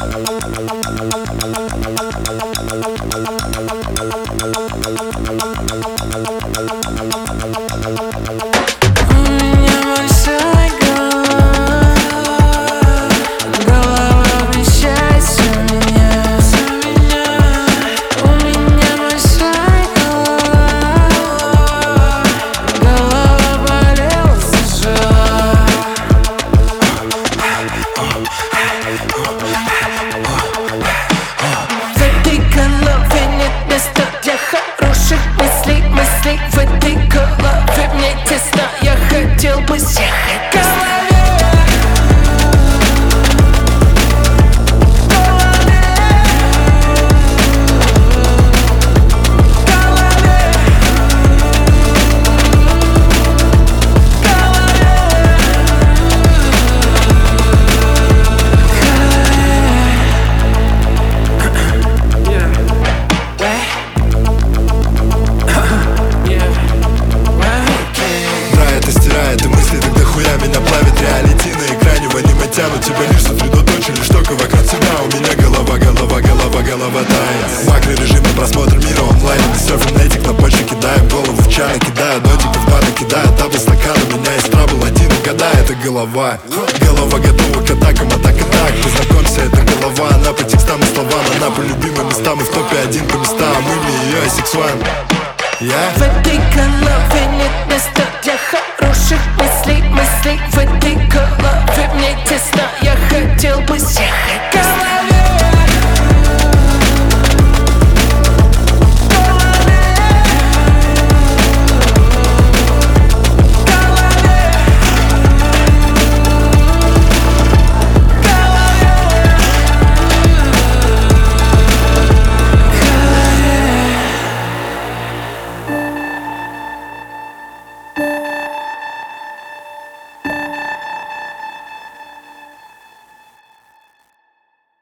В этой голове мне тесно, я хотел бы съехать. Эти мысли тогда хуя меня плавит. Реалити на экране в аниме тянут тебя лишь сосредоточили, что вокруг себя. У меня голова тает. Макро режим на просмотр мира онлайн. Без серфинетик на почве кидаем голову в чаны. Кидаю дотиков, паны кидаю табы стаканы. У меня есть трабл один, года это голова. Голова готова к атакам, атака так. Познакомься, это голова, она по текстам и словам. Она по любимым местам и в топе 1 по местам. Мы ее сексуально. В этой голове